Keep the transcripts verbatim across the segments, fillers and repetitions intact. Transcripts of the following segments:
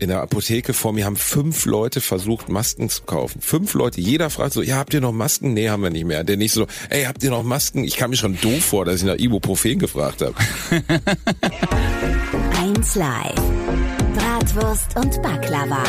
in der Apotheke vor mir haben fünf Leute versucht, Masken zu kaufen. Fünf Leute, jeder fragt so, ja, habt ihr noch Masken? Nee, haben wir nicht mehr. Der nächste so, ey, habt ihr noch Masken? Ich kam mir schon doof vor, dass ich nach Ibuprofen gefragt habe. eins Live. Bratwurst und Baklava.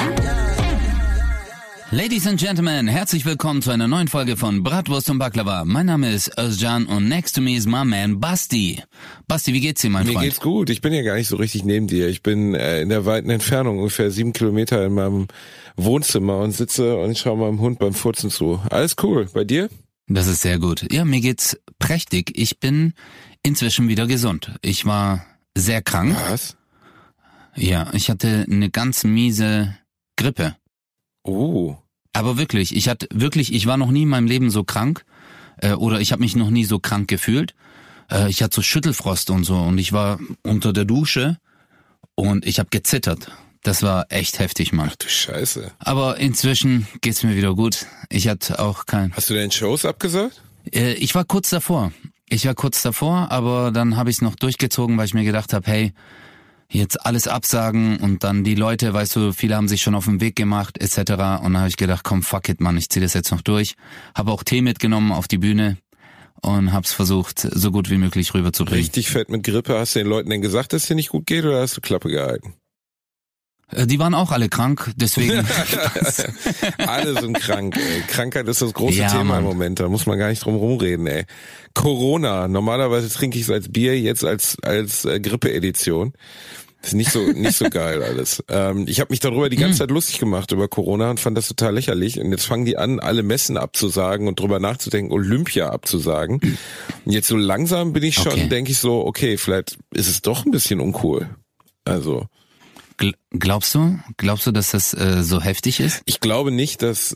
Ladies and Gentlemen, herzlich willkommen zu einer neuen Folge von Bratwurst und Baklava. Mein Name ist Özcan und next to me is my man Basti. Basti, wie geht's dir, mein Mir Freund? Mir geht's gut. Ich bin ja gar nicht so richtig neben dir. Ich bin äh, in der weiten Entfernung, ungefähr sieben Kilometer in meinem Wohnzimmer und sitze und schaue meinem Hund beim Furzen zu. Alles cool. Bei dir? Das ist sehr gut. Ja, mir geht's prächtig. Ich bin inzwischen wieder gesund. Ich war sehr krank. Was? Ja, ich hatte eine ganz miese Grippe. Oh. Aber wirklich, ich hatte wirklich, ich war noch nie in meinem Leben so krank äh, oder ich habe mich noch nie so krank gefühlt. Äh, ich hatte so Schüttelfrost und so und ich war unter der Dusche und ich habe gezittert. Das war echt heftig, Mann. Ach du Scheiße. Aber inzwischen geht's mir wieder gut. Ich hatte auch kein... Hast du denn Shows abgesagt? Äh, ich war kurz davor. Ich war kurz davor, aber dann habe ich es noch durchgezogen, weil ich mir gedacht habe, hey, jetzt alles absagen und dann die Leute, weißt du, viele haben sich schon auf den Weg gemacht et cetera. Und dann habe ich gedacht, komm, fuck it, Mann, ich zieh das jetzt noch durch. Habe auch Tee mitgenommen auf die Bühne und hab's versucht, so gut wie möglich rüberzubringen. Richtig fett mit Grippe. Hast du den Leuten denn gesagt, dass es dir nicht gut geht oder hast du Klappe gehalten? Äh, die waren auch alle krank, deswegen... Alle sind krank, ey. Krankheit ist das große Ja, Thema Mann. im Moment, da muss man gar nicht drum rumreden, ey. Corona, normalerweise trinke ich es als Bier, jetzt als als äh, Grippe-Edition. Ist nicht so nicht so geil alles. Ähm, ich habe mich darüber die ganze Zeit lustig gemacht über Corona und fand das total lächerlich. Und jetzt fangen die an, alle Messen abzusagen und drüber nachzudenken, Olympia abzusagen. Und jetzt so langsam bin ich schon, Okay. denke ich so, okay, vielleicht ist es doch ein bisschen uncool. Also... Gl- Glaubst du? Glaubst du, dass das äh, so heftig ist? Ich glaube nicht, dass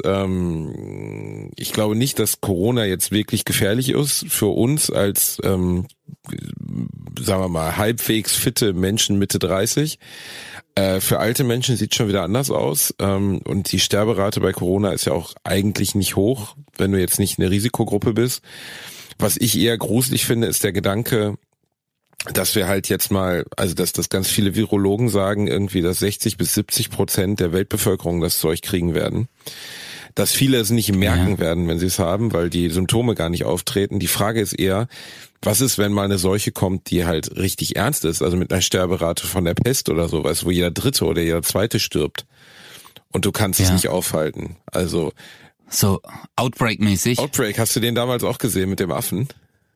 ähm, ich glaube nicht, dass Corona jetzt wirklich gefährlich ist für uns als ähm, sagen wir mal halbwegs fitte Menschen Mitte dreißig. Äh, für alte Menschen sieht es schon wieder anders aus ähm, und die Sterberate bei Corona ist ja auch eigentlich nicht hoch, wenn du jetzt nicht eine Risikogruppe bist. Was ich eher gruselig finde, ist der Gedanke, dass wir halt jetzt mal, also dass das ganz viele Virologen sagen, irgendwie, dass sechzig bis siebzig Prozent der Weltbevölkerung das Zeug kriegen werden. Dass viele es nicht merken Ja. werden, wenn sie es haben, weil die Symptome gar nicht auftreten. Die Frage ist eher, was ist, wenn mal eine Seuche kommt, die halt richtig ernst ist, also mit einer Sterberate von der Pest oder sowas, wo jeder Dritte oder jeder Zweite stirbt und du kannst es Ja. nicht aufhalten. Also So Outbreak-mäßig? Outbreak, hast du den damals auch gesehen mit dem Affen?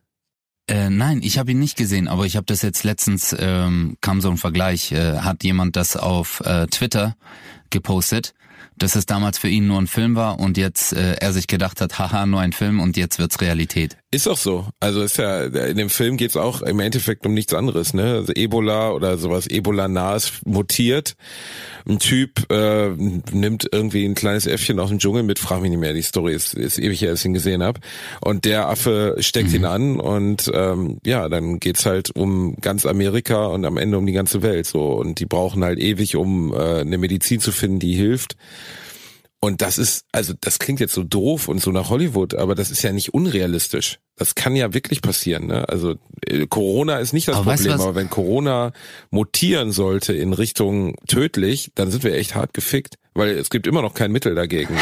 Äh, nein, ich habe ihn nicht gesehen, aber ich habe das jetzt letztens, ähm, kam so ein Vergleich, äh, hat jemand das auf äh, Twitter gepostet, dass es damals für ihn nur ein Film war und jetzt äh, er sich gedacht hat, haha, nur ein Film und jetzt wird's Realität. Ist auch so. Also ist ja, in dem Film geht's auch im Endeffekt um nichts anderes, ne? Also Ebola oder sowas, Ebola-nahes mutiert. Ein Typ äh, nimmt irgendwie ein kleines Äffchen aus dem Dschungel mit, frag mich nicht mehr, die Story ist, ist ewig her, als ich ihn gesehen habe. Und der Affe steckt Mhm. ihn an und ähm, ja, dann geht's halt um ganz Amerika und am Ende um die ganze Welt so. Und die brauchen halt ewig, um äh, eine Medizin zu finden, die hilft. Und das ist, also das klingt jetzt so doof und so nach Hollywood, aber das ist ja nicht unrealistisch. Das kann ja wirklich passieren, ne? Also äh, Corona ist nicht das Aber weißt du Problem, was? aber wenn Corona mutieren sollte in Richtung tödlich, dann sind wir echt hart gefickt, weil es gibt immer noch kein Mittel dagegen.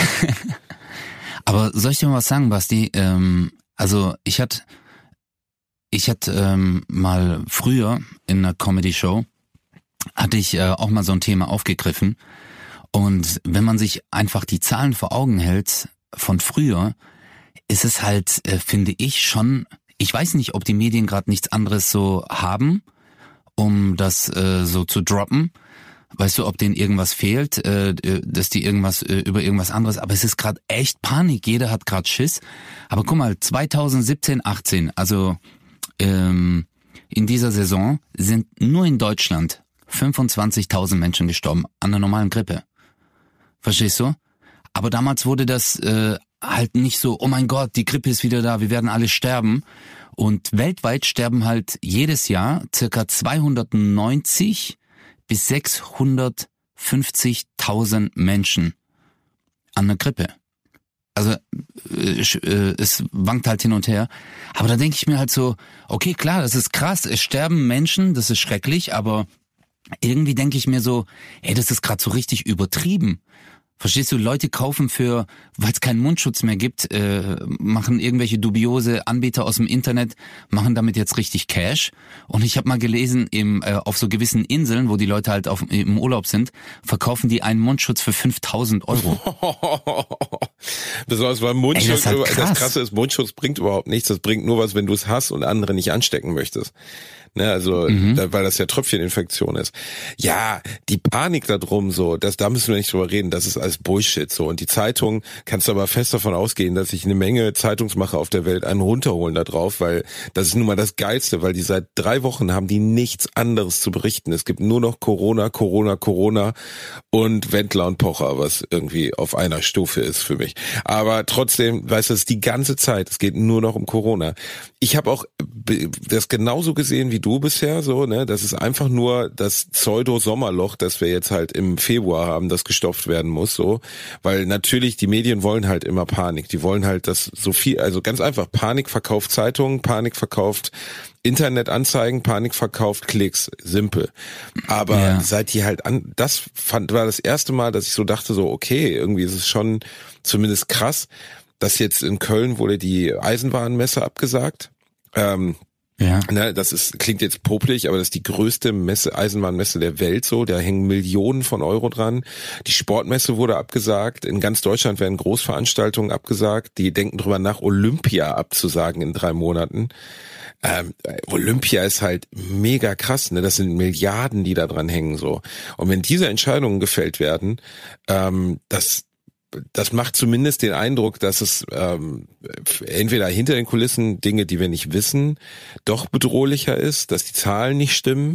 Aber soll ich dir mal was sagen, Basti? Ähm, also ich hatte, ich hatte ähm, mal früher in einer Comedy-Show, hatte ich äh, auch mal so ein Thema aufgegriffen. Und wenn man sich einfach die Zahlen vor Augen hält von früher, ist es halt, äh, finde ich, schon, ich weiß nicht, ob die Medien gerade nichts anderes so haben, um das äh, so zu droppen. Weißt du, ob denen irgendwas fehlt, äh, dass die irgendwas äh, über irgendwas anderes, aber es ist gerade echt Panik, jeder hat gerade Schiss. Aber guck mal, zwanzig siebzehn, achtzehn, also ähm, in dieser Saison sind nur in Deutschland fünfundzwanzigtausend Menschen gestorben an einer normalen Grippe. Verstehst du? Aber damals wurde das äh, halt nicht so, oh mein Gott, die Grippe ist wieder da, wir werden alle sterben. Und weltweit sterben halt jedes Jahr circa zweihundertneunzig bis sechshundertfünfzigtausend Menschen an der Grippe. Also äh, äh, es wankt halt hin und her. Aber da denke ich mir halt so, okay, klar, das ist krass, es sterben Menschen, das ist schrecklich, aber irgendwie denke ich mir so, ey, das ist gerade so richtig übertrieben. Verstehst du, Leute kaufen für, weil es keinen Mundschutz mehr gibt, äh, machen irgendwelche dubiose Anbieter aus dem Internet, machen damit jetzt richtig Cash. Und ich habe mal gelesen, im, äh, auf so gewissen Inseln, wo die Leute halt auf, im Urlaub sind, verkaufen die einen Mundschutz für fünftausend Euro. Besonders weil Mundschutz, Ey, das, ist halt das Krasse ist, Mundschutz bringt überhaupt nichts. Das bringt nur was, wenn du es hast und andere nicht anstecken möchtest. Ne, also, mhm. da, weil das ja Tröpfcheninfektion ist. Ja, die Panik da drum, so, das, da müssen wir nicht drüber reden, das ist alles Bullshit, so. Und die Zeitung, kannst du aber fest davon ausgehen, dass sich eine Menge Zeitungsmacher auf der Welt einen runterholen da drauf, weil das ist nun mal das Geilste, weil die seit drei Wochen haben die nichts anderes zu berichten. Es gibt nur noch Corona, Corona, Corona und Wendler und Pocher, was irgendwie auf einer Stufe ist für mich. Aber trotzdem, weißt du, es ist die ganze Zeit, es geht nur noch um Corona. Ich habe auch das genauso gesehen wie du bisher, so, ne, das ist einfach nur das Pseudo-Sommerloch, das wir jetzt halt im Februar haben, das gestopft werden muss, so, weil natürlich die Medien wollen halt immer Panik, die wollen halt, dass so viel, also ganz einfach, Panik verkauft Zeitungen, Panik verkauft Internetanzeigen, Panik verkauft Klicks, simpel. Aber ja. seit die halt an, das fand, war das erste Mal, dass ich so dachte, so, okay, irgendwie ist es schon zumindest krass, dass jetzt in Köln wurde die Eisenbahnmesse abgesagt. Ähm, ja. Ne, das ist, klingt jetzt popelig, aber das ist die größte Messe, Eisenbahnmesse der Welt, so. Da hängen Millionen von Euro dran. Die Sportmesse wurde abgesagt. In ganz Deutschland werden Großveranstaltungen abgesagt. Die denken drüber nach, Olympia abzusagen in drei Monaten. Ähm, Olympia ist halt mega krass, ne? Das sind Milliarden, die da dran hängen, so. Und wenn diese Entscheidungen gefällt werden, ähm, das, das macht zumindest den Eindruck, dass es ähm, entweder hinter den Kulissen Dinge, die wir nicht wissen, doch bedrohlicher ist, dass die Zahlen nicht stimmen.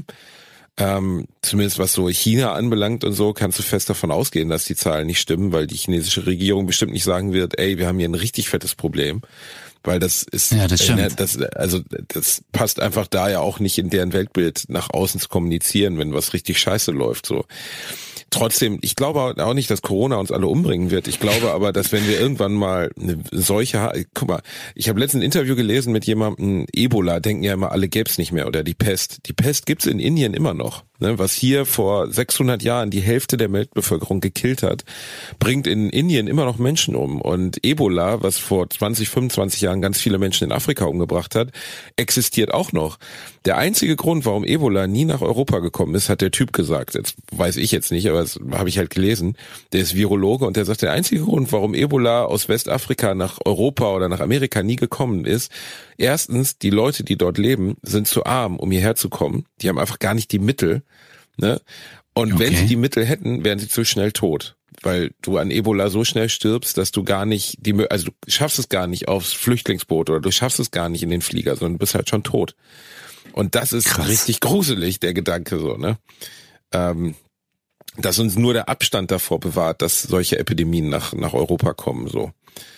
Ähm, zumindest was so China anbelangt und so, kannst du fest davon ausgehen, dass die Zahlen nicht stimmen, weil die chinesische Regierung bestimmt nicht sagen wird, ey, wir haben hier ein richtig fettes Problem. Weil das ist, ja, das stimmt. Äh, das, also das passt einfach da ja auch nicht in deren Weltbild nach außen zu kommunizieren, wenn was richtig scheiße läuft, so. Trotzdem, ich glaube auch nicht, dass Corona uns alle umbringen wird. Ich glaube aber, dass wenn wir irgendwann mal eine Seuche haben, guck mal, ich habe letztens ein Interview gelesen mit jemandem, Ebola, denken ja immer, alle gäb's nicht mehr, oder die Pest. Die Pest gibt's in Indien immer noch. Ne? Was hier vor sechshundert Jahren die Hälfte der Weltbevölkerung gekillt hat, bringt in Indien immer noch Menschen um. Und Ebola, was vor zwanzig, fünfundzwanzig Jahren ganz viele Menschen in Afrika umgebracht hat, existiert auch noch. Der einzige Grund, warum Ebola nie nach Europa gekommen ist, hat der Typ gesagt. Jetzt weiß ich jetzt nicht, aber das habe ich halt gelesen. Der ist Virologe und der sagt, der einzige Grund, warum Ebola aus Westafrika nach Europa oder nach Amerika nie gekommen ist, erstens, die Leute, die dort leben, sind zu arm, um hierher zu kommen. Die haben einfach gar nicht die Mittel, ne? Und okay. wenn sie die Mittel hätten, wären sie zu schnell tot. Weil du an Ebola so schnell stirbst, dass du gar nicht, die, also du schaffst es gar nicht aufs Flüchtlingsboot oder du schaffst es gar nicht in den Flieger, sondern du bist halt schon tot. Und das ist Krass. richtig gruselig, der Gedanke so, ne? Ähm, dass uns nur der Abstand davor bewahrt, dass solche Epidemien nach nach Europa kommen, so.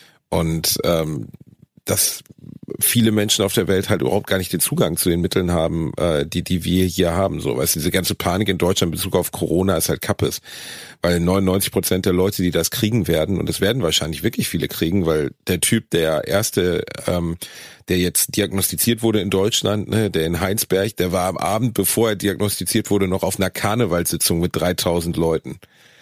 Und ähm, dass viele Menschen auf der Welt halt überhaupt gar nicht den Zugang zu den Mitteln haben, äh, die die wir hier haben, so. Weißt du, diese ganze Panik in Deutschland in Bezug auf Corona ist halt Kappes. Weil neunundneunzig Prozent der Leute, die das kriegen werden, und es werden wahrscheinlich wirklich viele kriegen, weil der Typ, der erste, ähm, der jetzt diagnostiziert wurde in Deutschland, ne, der in Heinsberg, der war am Abend, bevor er diagnostiziert wurde, noch auf einer Karnevalssitzung mit dreitausend Leuten.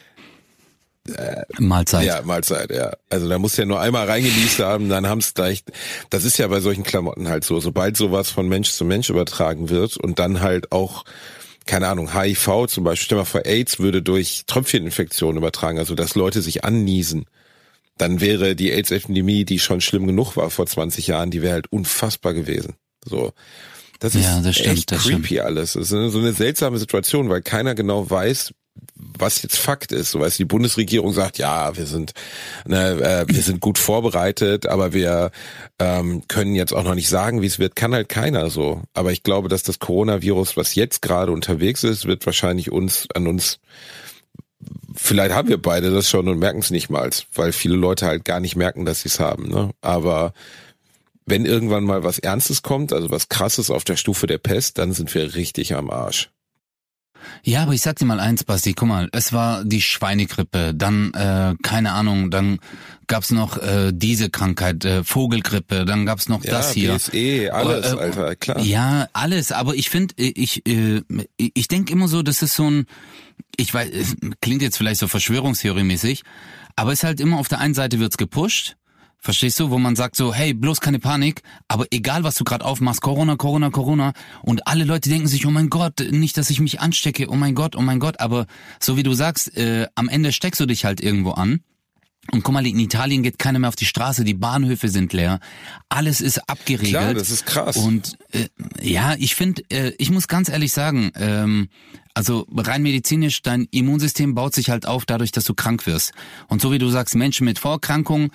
Äh, Mahlzeit. Ja, Mahlzeit, ja. Also da musst du ja nur einmal reingenießt haben, dann haben es gleich, das ist ja bei solchen Klamotten halt so, sobald sowas von Mensch zu Mensch übertragen wird und dann halt auch, keine Ahnung, H I V zum Beispiel, stell mal vor, AIDS würde durch Tröpfcheninfektionen übertragen, also dass Leute sich anniesen, dann wäre die AIDS-Epidemie, die schon schlimm genug war vor zwanzig Jahren, die wäre halt unfassbar gewesen. So. Das ist ja, das stimmt, echt das creepy stimmt. alles. Das ist so eine seltsame Situation, weil keiner genau weiß, was jetzt Fakt ist. So, weißt du, die Bundesregierung sagt, ja, wir sind, ne, äh, wir sind gut vorbereitet, aber wir ähm, können jetzt auch noch nicht sagen, wie es wird. Kann halt keiner so. Aber ich glaube, dass das Coronavirus, was jetzt gerade unterwegs ist, wird wahrscheinlich uns an uns. Vielleicht haben wir beide das schon und merken es nicht mal, weil viele Leute halt gar nicht merken, dass sie es haben. Ne? Aber wenn irgendwann mal was Ernstes kommt, also was Krasses auf der Stufe der Pest, dann sind wir richtig am Arsch. Ja, aber ich sag dir mal eins, Basti, guck mal, es war die Schweinegrippe, dann, äh, keine Ahnung, dann gab's noch äh, diese Krankheit, äh, Vogelgrippe, dann gab's noch ja, das hier. B S E, alles, äh, Alter, klar. Ja, alles, aber ich finde, ich, äh, ich denke immer so, das ist so ein, ich weiß, es klingt jetzt vielleicht so Verschwörungstheorie-mäßig, aber es ist halt immer auf der einen Seite wird's gepusht, verstehst du, wo man sagt so, hey, bloß keine Panik, aber egal, was du gerade aufmachst, Corona, Corona, Corona, und alle Leute denken sich, oh mein Gott, nicht, dass ich mich anstecke, oh mein Gott, oh mein Gott, aber so wie du sagst, äh, am Ende steckst du dich halt irgendwo an. Und guck mal, in Italien geht keiner mehr auf die Straße, die Bahnhöfe sind leer, alles ist abgeriegelt. Klar, das ist krass. Und äh, ja, ich finde, äh, ich muss ganz ehrlich sagen, ähm, also rein medizinisch, dein Immunsystem baut sich halt auf dadurch, dass du krank wirst. Und so wie du sagst, Menschen mit Vorerkrankungen,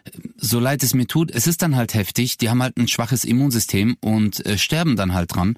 so leid es mir tut, es ist dann halt heftig, die haben halt ein schwaches Immunsystem und äh, sterben dann halt dran.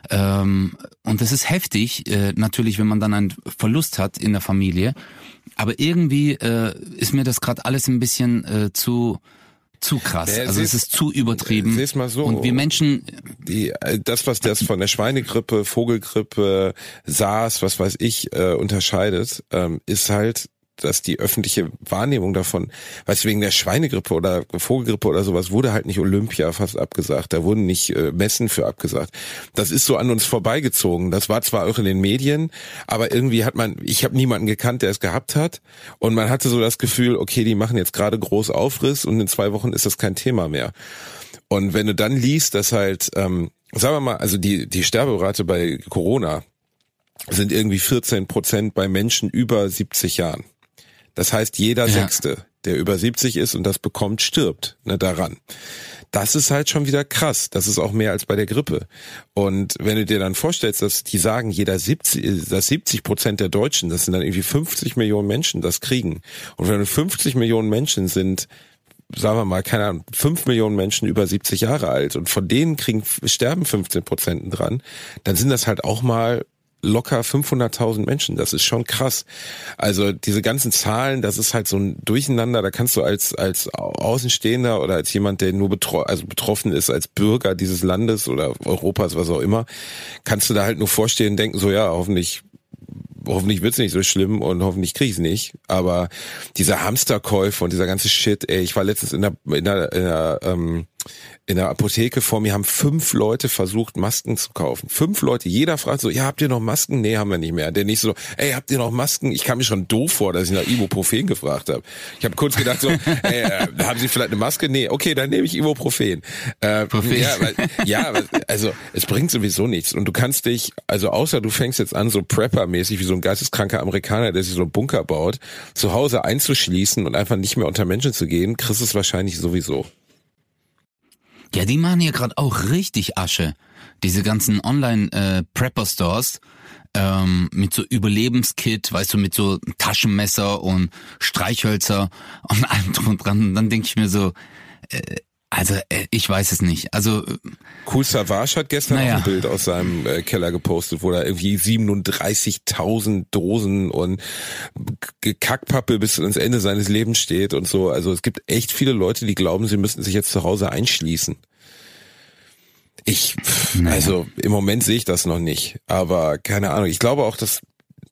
Ähm, und das ist heftig, äh, natürlich, wenn man dann einen Verlust hat in der Familie. Aber irgendwie äh, ist mir das gerade alles ein bisschen äh, zu zu krass. Ja, also es ist zu übertrieben. Seh's mal so. Und wir Menschen, die das, was das von der Schweinegrippe, Vogelgrippe, SARS, was weiß ich, äh, unterscheidet, ähm, ist halt, dass die öffentliche Wahrnehmung davon, weißt du, wegen der Schweinegrippe oder Vogelgrippe oder sowas, wurde halt nicht Olympia fast abgesagt, da wurden nicht äh, Messen für abgesagt. Das ist so an uns vorbeigezogen. Das war zwar auch in den Medien, aber irgendwie hat man, ich habe niemanden gekannt, der es gehabt hat, und man hatte so das Gefühl, okay, die machen jetzt gerade groß Aufriss und in zwei Wochen ist das kein Thema mehr. Und wenn du dann liest, dass halt, ähm, sagen wir mal, also die die Sterberate bei Corona sind irgendwie vierzehn Prozent bei Menschen über siebzig Jahren. Das heißt, jeder ja. Sechste, der über siebzig ist und das bekommt, stirbt ne, daran. Das ist halt schon wieder krass. Das ist auch mehr als bei der Grippe. Und wenn du dir dann vorstellst, dass die sagen, jeder siebzig, dass siebzig Prozent der Deutschen, das sind dann irgendwie fünfzig Millionen Menschen, das kriegen. Und wenn fünfzig Millionen Menschen sind, sagen wir mal, keine Ahnung, fünf Millionen Menschen über siebzig Jahre alt und von denen kriegen, sterben fünfzehn Prozent dran, dann sind das halt auch mal locker fünfhunderttausend Menschen. Das ist schon krass. Also diese ganzen Zahlen, das ist halt so ein Durcheinander. Da kannst du als als Außenstehender oder als jemand, der nur betro- also betroffen ist, als Bürger dieses Landes oder Europas, was auch immer, kannst du da halt nur vorstehen und denken, so ja, hoffentlich hoffentlich wird's nicht so schlimm und hoffentlich krieg ich's nicht. Aber dieser Hamsterkäufe und dieser ganze Shit, ey, ich war letztens in der in der, in der ähm, in der Apotheke, vor mir haben fünf Leute versucht, Masken zu kaufen. Fünf Leute, jeder fragt so, ja, habt ihr noch Masken? Nee, haben wir nicht mehr. Der nächste so, ey, habt ihr noch Masken? Ich kam mir schon doof vor, dass ich nach Ibuprofen gefragt habe. Ich habe kurz gedacht so, ey, äh, haben Sie vielleicht eine Maske? Nee, okay, dann nehme ich Ibuprofen. Äh, ja, weil, ja, also es bringt sowieso nichts. Und du kannst dich, also außer du fängst jetzt an, so Prepper-mäßig, wie so ein geisteskranker Amerikaner, der sich so einen Bunker baut, zu Hause einzuschließen und einfach nicht mehr unter Menschen zu gehen, kriegst du es wahrscheinlich sowieso. Ja, die machen hier gerade auch richtig Asche. Diese ganzen Online-Prepper-Stores ähm, mit so Überlebenskit, weißt du, mit so Taschenmesser und Streichhölzer und allem drum und dran. Und dann denke ich mir so, äh, also äh, ich weiß es nicht. Also Kool Savas hat gestern naja. auch ein Bild aus seinem äh, Keller gepostet, wo da irgendwie siebenunddreißigtausend Dosen und Kackpappe bis ans Ende seines Lebens steht und so. Also es gibt echt viele Leute, die glauben, sie müssten sich jetzt zu Hause einschließen. Ich, naja. also im Moment sehe ich das noch nicht, aber keine Ahnung. Ich glaube auch, dass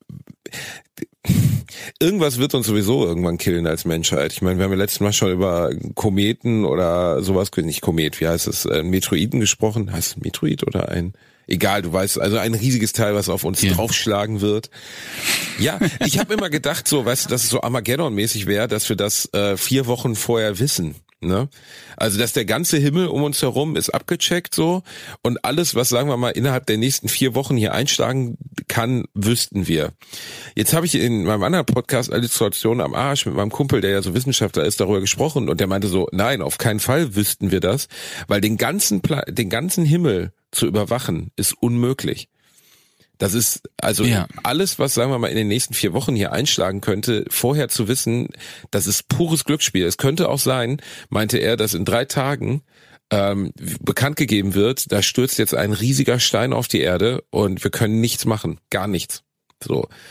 irgendwas wird uns sowieso irgendwann killen als Menschheit. Ich meine, wir haben ja letztes Mal schon über Kometen oder sowas, nicht Komet, wie heißt es, ein Meteoriten gesprochen. Heißt es Meteorit oder ein... Egal, du weißt, also ein riesiges Teil, was auf uns ja. draufschlagen wird. Ja, ich habe immer gedacht, so, weißt du, dass es so Armageddon-mäßig wäre, dass wir das äh, vier Wochen vorher wissen. Ne? Also, dass der ganze Himmel um uns herum ist abgecheckt so und alles, was, sagen wir mal, innerhalb der nächsten vier Wochen hier einschlagen kann, wüssten wir. Jetzt habe ich in meinem anderen Podcast Alliteration am Arsch mit meinem Kumpel, der ja so Wissenschaftler ist, darüber gesprochen und der meinte so, nein, auf keinen Fall wüssten wir das, weil den ganzen Pla- den ganzen Himmel zu überwachen ist unmöglich. Das ist also ja. alles, was, sagen wir mal, in den nächsten vier Wochen hier einschlagen könnte, vorher zu wissen, das ist pures Glücksspiel. Es könnte auch sein, meinte er, dass in drei Tagen ähm, bekannt gegeben wird, da stürzt jetzt ein riesiger Stein auf die Erde und wir können nichts machen, gar nichts. So.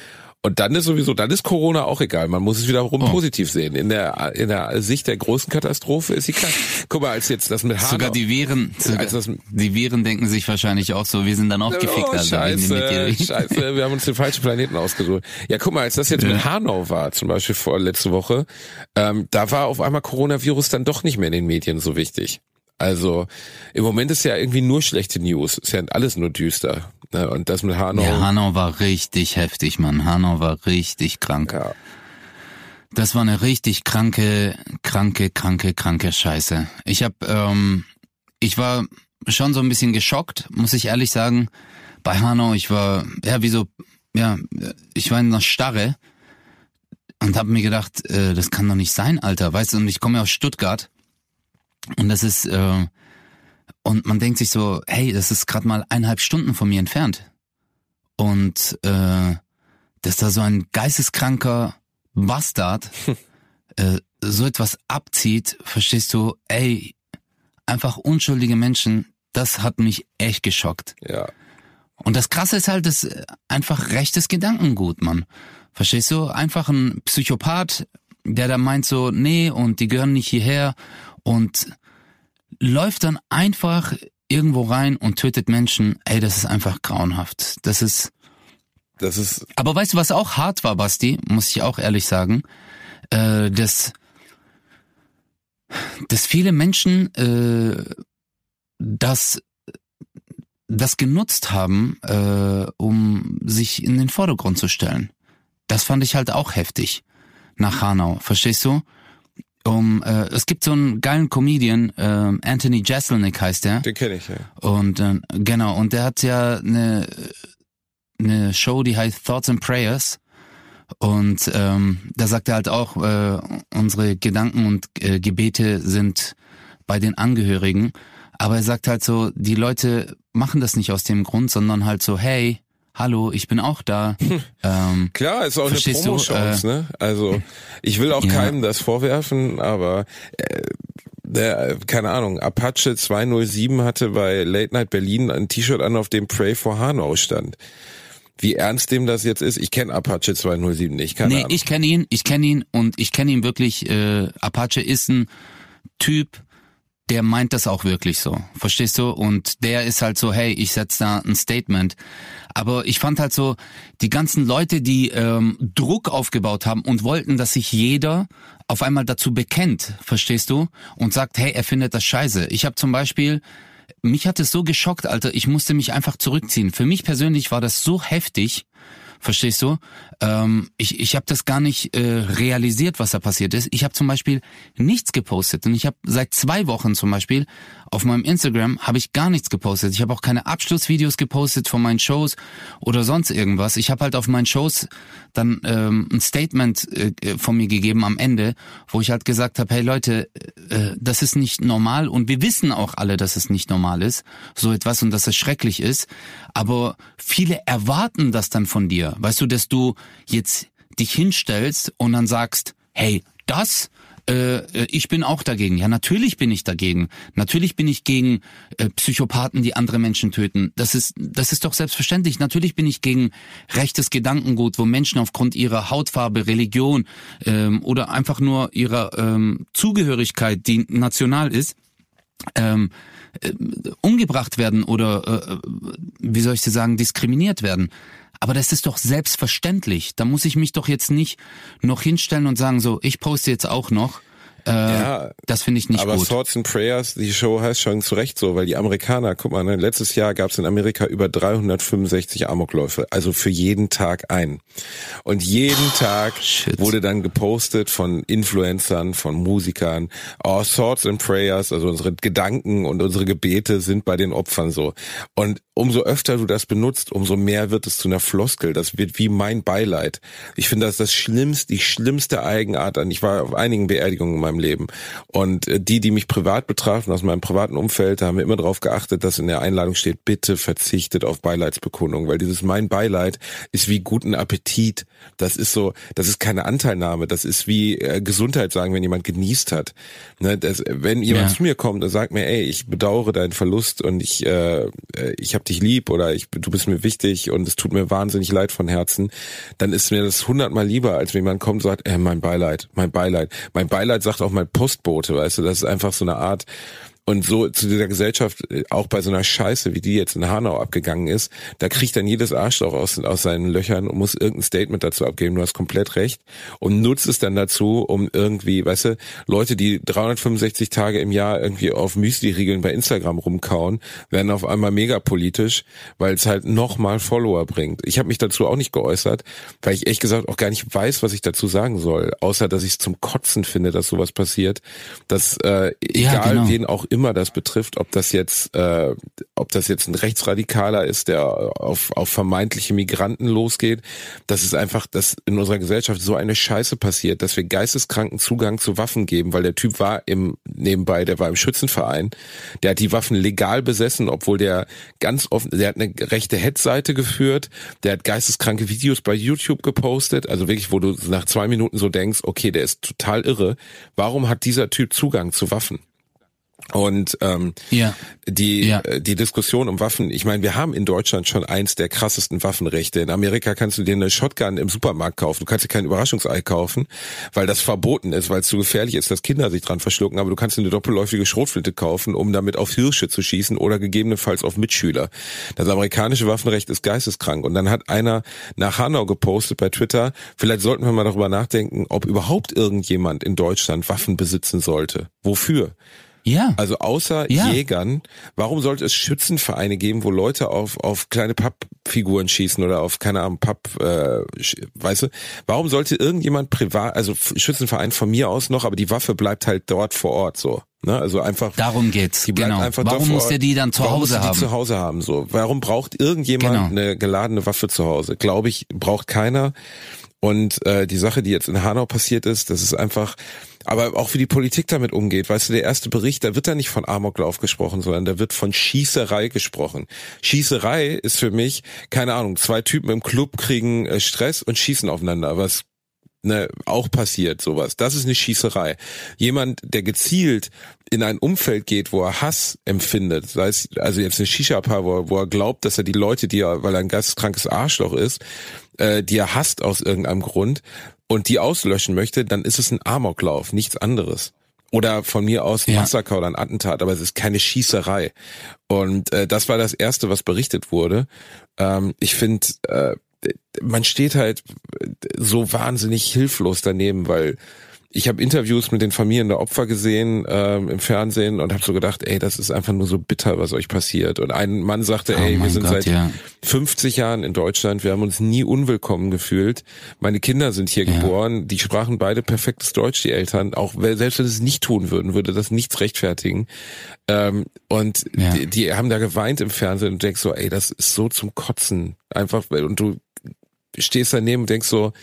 Und dann ist sowieso, dann ist Corona auch egal. Man muss es wiederum oh. positiv sehen. In der in der Sicht der großen Katastrophe ist sie klar. Guck mal, als jetzt das mit Hanau. Sogar die Viren, sogar als das, die Viren denken sich wahrscheinlich auch so, wir sind dann auch gefickt. Oh, Also, scheiße, scheiße, wir haben uns den falschen Planeten ausgesucht. Ja, guck mal, als das jetzt ja. mit Hanau war, zum Beispiel vor letzte Woche, ähm, da war auf einmal Coronavirus dann doch nicht mehr in den Medien so wichtig. Also im Moment ist ja irgendwie nur schlechte News, ist ja alles nur düster. Ne? Und das mit Hanau. Ja, Hanau war richtig heftig, Mann. Hanau war richtig krank. Ja. Das war eine richtig kranke, kranke, kranke, kranke Scheiße. Ich hab, ähm, ich war schon so ein bisschen geschockt, muss ich ehrlich sagen. Bei Hanau, ich war, ja, wie so, ja, ich war in einer Starre und hab mir gedacht, äh, das kann doch nicht sein, Alter, weißt du, und ich komme ja aus Stuttgart. Und das ist, äh, und man denkt sich so, hey, das ist gerade mal eineinhalb Stunden von mir entfernt. Und äh, dass da so ein geisteskranker Bastard äh, so etwas abzieht, verstehst du, ey, einfach unschuldige Menschen, das hat mich echt geschockt. Ja. Und das Krasse ist halt, das einfach rechtes Gedankengut, Mann. Verstehst du? Einfach ein Psychopath, der da meint so, nee, und die gehören nicht hierher. Und läuft dann einfach irgendwo rein und tötet Menschen. Ey, das ist einfach grauenhaft. Das ist... Das ist... Aber weißt du, was auch hart war, Basti? Muss ich auch ehrlich sagen. Äh, dass, dass viele Menschen äh, das, das genutzt haben, äh, um sich in den Vordergrund zu stellen. Das fand ich halt auch heftig. Nach Hanau. Verstehst du? Um, äh, es gibt so einen geilen Comedian, äh, Anthony Jeselnik heißt der. Den kenne ich, ja. Und äh, genau, und der hat ja eine eine Show, die heißt Thoughts and Prayers. Und ähm, da sagt er halt auch, äh, unsere Gedanken und äh, Gebete sind bei den Angehörigen. Aber er sagt halt so, die Leute machen das nicht aus dem Grund, sondern halt so, hey, hallo, ich bin auch da. ähm, Klar, ist auch eine Promo-Chance, äh, ne? Also ich will auch ja. keinem das vorwerfen, aber äh, der, keine Ahnung, Apache zwei null sieben hatte bei Late Night Berlin ein T-Shirt an, auf dem Pray for Hanau stand. Wie ernst dem das jetzt ist, ich kenne Apache zwei null sieben nicht, keine nee, Ahnung. ich kenne ihn, ich kenne ihn und ich kenne ihn wirklich, äh, Apache ist ein Typ, der meint das auch wirklich so, verstehst du? Und der ist halt so, hey, ich setz da ein Statement. Aber ich fand halt so, die ganzen Leute, die ähm, Druck aufgebaut haben und wollten, dass sich jeder auf einmal dazu bekennt, verstehst du? Und sagt, hey, er findet das scheiße. Ich habe zum Beispiel, mich hat es so geschockt, Alter, ich musste mich einfach zurückziehen. Für mich persönlich war das so heftig, verstehst du? Ähm, ich ich habe das gar nicht äh, realisiert, was da passiert ist. Ich habe zum Beispiel nichts gepostet und ich habe seit zwei Wochen zum Beispiel auf meinem Instagram habe ich gar nichts gepostet. Ich habe auch keine Abschlussvideos gepostet von meinen Shows oder sonst irgendwas. Ich habe halt auf meinen Shows dann ähm, ein Statement äh, von mir gegeben am Ende, wo ich halt gesagt habe, hey Leute, äh, das ist nicht normal und wir wissen auch alle, dass es nicht normal ist, so etwas und dass es schrecklich ist, aber viele erwarten das dann von dir. Weißt du, dass du jetzt dich hinstellst und dann sagst, hey, das, äh, ich bin auch dagegen. Ja, natürlich bin ich dagegen. Natürlich bin ich gegen äh, Psychopathen, die andere Menschen töten. Das ist, das ist doch selbstverständlich. Natürlich bin ich gegen rechtes Gedankengut, wo Menschen aufgrund ihrer Hautfarbe, Religion ähm, oder einfach nur ihrer ähm, Zugehörigkeit, die national ist, ähm, äh, umgebracht werden oder, äh, wie soll ich dir sagen, diskriminiert werden. Aber das ist doch selbstverständlich. Da muss ich mich doch jetzt nicht noch hinstellen und sagen so, ich poste jetzt auch noch. Äh, ja, das finde ich nicht aber gut. Aber Thoughts and Prayers, die Show heißt schon zu Recht so, weil die Amerikaner, guck mal, ne, letztes Jahr gab es in Amerika über dreihundertfünfundsechzig Amokläufe, also für jeden Tag ein. Und jeden oh, Tag shit. wurde dann gepostet von Influencern, von Musikern, oh, Thoughts and Prayers, also unsere Gedanken und unsere Gebete sind bei den Opfern so. Und umso öfter du das benutzt, umso mehr wird es zu einer Floskel. Das wird wie mein Beileid. Ich finde, das ist das schlimmste, die schlimmste Eigenart an. Ich war auf einigen Beerdigungen in meinem Leben. Und die, die mich privat betrafen, aus meinem privaten Umfeld, da haben wir immer darauf geachtet, dass in der Einladung steht, bitte verzichtet auf Beileidsbekundung, weil dieses mein Beileid ist wie guten Appetit. Das ist so, das ist keine Anteilnahme. Das ist wie äh, Gesundheit sagen, wenn jemand genießt hat. Ne, das, wenn jemand ja. zu mir kommt und sagt mir, ey, ich bedauere deinen Verlust und ich, äh, ich habe hab dich lieb oder ich, du bist mir wichtig und es tut mir wahnsinnig leid von Herzen, dann ist mir das hundertmal lieber, als wenn jemand kommt und sagt, äh, mein Beileid, mein Beileid. Mein Beileid sagt auch mein Postbote, weißt du, das ist einfach so eine Art. Und so zu dieser Gesellschaft, auch bei so einer Scheiße, wie die jetzt in Hanau abgegangen ist, da kriegt dann jedes Arschloch aus, aus seinen Löchern und muss irgendein Statement dazu abgeben. Du hast komplett recht. Und nutzt es dann dazu, um irgendwie, weißt du, Leute, die dreihundertfünfundsechzig Tage im Jahr irgendwie auf Müsli-Riegeln bei Instagram rumkauen, werden auf einmal mega politisch, weil es halt nochmal Follower bringt. Ich habe mich dazu auch nicht geäußert, weil ich ehrlich gesagt auch gar nicht weiß, was ich dazu sagen soll. Außer, dass ich es zum Kotzen finde, dass sowas passiert. Dass äh, ja, egal genau. wen auch immer das betrifft, ob das jetzt, äh, ob das jetzt ein Rechtsradikaler ist, der auf, auf vermeintliche Migranten losgeht, das ist einfach, dass in unserer Gesellschaft so eine Scheiße passiert, dass wir geisteskranken Zugang zu Waffen geben, weil der Typ war im, nebenbei, der war im Schützenverein, der hat die Waffen legal besessen, obwohl der ganz offen, der hat eine rechte Hetzseite geführt, der hat geisteskranke Videos bei YouTube gepostet, also wirklich, wo du nach zwei Minuten so denkst, okay, der ist total irre, warum hat dieser Typ Zugang zu Waffen? Und ähm, ja. die ja. die Diskussion um Waffen, ich meine, wir haben in Deutschland schon eins der krassesten Waffenrechte. In Amerika kannst du dir eine Shotgun im Supermarkt kaufen. Du kannst dir kein Überraschungsei kaufen, weil das verboten ist, weil es zu gefährlich ist, dass Kinder sich dran verschlucken. Aber du kannst dir eine doppelläufige Schrotflinte kaufen, um damit auf Hirsche zu schießen oder gegebenenfalls auf Mitschüler. Das amerikanische Waffenrecht ist geisteskrank. Und dann hat einer nach Hanau gepostet bei Twitter, vielleicht sollten wir mal darüber nachdenken, ob überhaupt irgendjemand in Deutschland Waffen besitzen sollte. Wofür? Ja. Also außer ja. Jägern, warum sollte es Schützenvereine geben, wo Leute auf auf kleine Pappfiguren schießen oder auf, keine Ahnung, Papp, äh, weißt du, warum sollte irgendjemand privat, also Schützenverein von mir aus noch, aber die Waffe bleibt halt dort vor Ort so. Ne? Also einfach. Darum geht's. Die bleibt genau. einfach warum muss der die dann zu warum Hause muss die haben? zu Hause haben so? Warum braucht irgendjemand genau. eine geladene Waffe zu Hause? Glaube ich, braucht keiner. Und äh, die Sache, die jetzt in Hanau passiert ist, das ist einfach, aber auch wie die Politik damit umgeht. Weißt du, der erste Bericht, da wird da nicht von Amoklauf gesprochen, sondern da wird von Schießerei gesprochen. Schießerei ist für mich, keine Ahnung, zwei Typen im Club kriegen äh, Stress und schießen aufeinander, was ne, auch passiert, sowas. Das ist eine Schießerei. Jemand, der gezielt in ein Umfeld geht, wo er Hass empfindet, sei es also jetzt eine Shisha-Bar, wo, wo er glaubt, dass er die Leute, die er, weil er ein geisteskrankes Arschloch ist, äh, die er hasst aus irgendeinem Grund und die auslöschen möchte, dann ist es ein Amoklauf, nichts anderes. Oder von mir aus ein ja. Massaker oder ein Attentat, aber es ist keine Schießerei. Und äh, das war das Erste, was berichtet wurde. Ähm, ich finde, äh, man steht halt so wahnsinnig hilflos daneben, weil ich habe Interviews mit den Familien der Opfer gesehen ähm, im Fernsehen und habe so gedacht, ey, das ist einfach nur so bitter, was euch passiert. Und ein Mann sagte, oh ey, wir sind Gott, seit ja. fünfzig Jahren in Deutschland, wir haben uns nie unwillkommen gefühlt. Meine Kinder sind hier ja. geboren, die sprachen beide perfektes Deutsch, die Eltern. Auch selbst wenn sie es nicht tun würden, würde das nichts rechtfertigen. Ähm, und ja. die, die haben da geweint im Fernsehen und denkst so, ey, das ist so zum Kotzen. Einfach, und du stehst daneben und denkst so,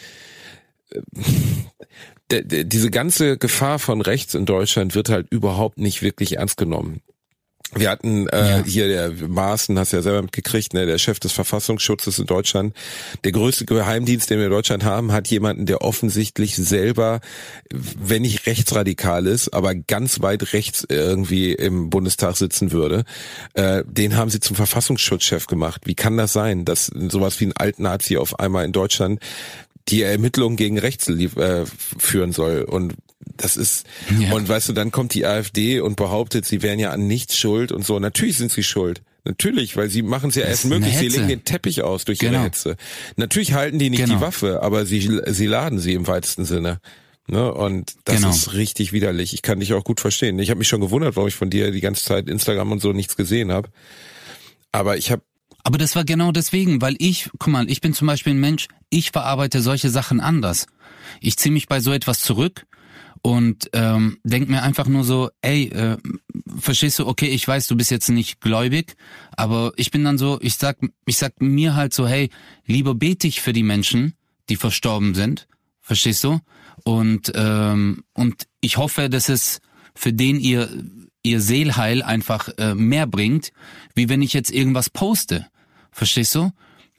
äh, diese ganze Gefahr von rechts in Deutschland wird halt überhaupt nicht wirklich ernst genommen. Wir hatten äh, ja. hier der Maaßen, hast du ja selber mitgekriegt, ne, der Chef des Verfassungsschutzes in Deutschland. Der größte Geheimdienst, den wir in Deutschland haben, hat jemanden, der offensichtlich selber, wenn nicht rechtsradikal ist, aber ganz weit rechts irgendwie im Bundestag sitzen würde. Äh, den haben sie zum Verfassungsschutzchef gemacht. Wie kann das sein, dass sowas wie ein Altnazi auf einmal in Deutschland die Ermittlungen gegen rechts äh, führen soll? Und das ist, ja. und weißt du, dann kommt die AfD und behauptet, sie wären ja an nichts schuld und so. Natürlich sind sie schuld. Natürlich, weil sie machen es ja erst möglich. Sie legen den Teppich aus durch genau. ihre Hetze. Natürlich halten die nicht genau. die Waffe, aber sie, sie laden sie im weitesten Sinne. Ne? Und das genau. ist richtig widerlich. Ich kann dich auch gut verstehen. Ich habe mich schon gewundert, warum ich von dir die ganze Zeit Instagram und so nichts gesehen habe. Aber ich habe Aber das war genau deswegen, weil ich, guck mal, ich bin zum Beispiel ein Mensch, ich verarbeite solche Sachen anders. Ich ziehe mich bei so etwas zurück und ähm, denk mir einfach nur so, ey, äh, verstehst du, okay, ich weiß, du bist jetzt nicht gläubig, aber ich bin dann so, ich sag, ich sag mir halt so, hey, lieber bete ich für die Menschen, die verstorben sind, verstehst du? Und ähm, und ich hoffe, dass es für den ihr ihr Seelheil einfach äh, mehr bringt, wie wenn ich jetzt irgendwas poste. Verstehst du?